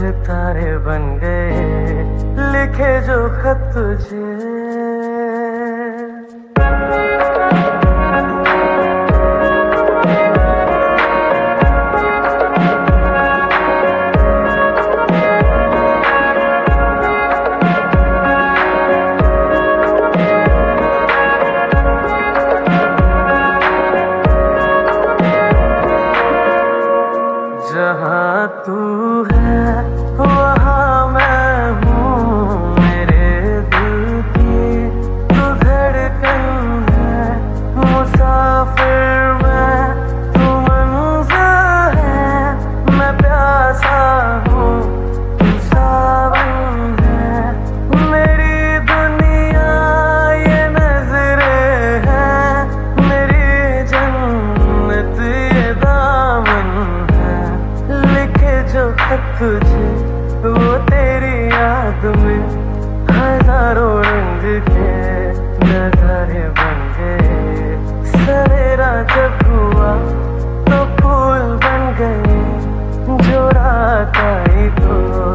सितारे बन गए लिखे जो खत तुझे। जहाँ तू है वहाँ मैं हूँ, मेरे दिल की तू धड़कन है। मुसाफिर मैं, तू मंज़िल है, मैं प्यासा हूँ, तू सावन है। मेरी दुनिया ये नज़रें हैं, मेरी जन्नत ये दामन है। लिखे जो खत तुझे वो तेरी याद में हजारों रंग के नजारे बन गए। सवेरा जब हुआ तो फूल बन गए, जो रात आई तो